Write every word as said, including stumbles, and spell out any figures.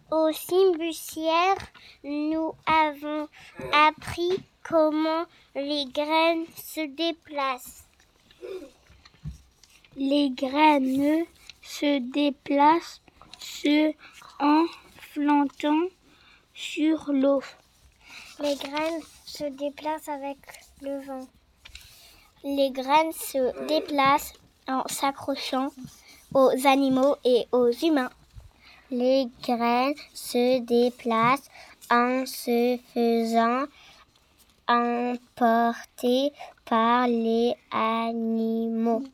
Au cimetière, nous avons appris comment les graines se déplacent. Les graines se déplacent se enflantant sur l'eau. Les graines se déplacent avec le vent. Les graines se déplacent en s'accrochant aux animaux et aux humains. Les graines se déplacent en se faisant emporter par les animaux.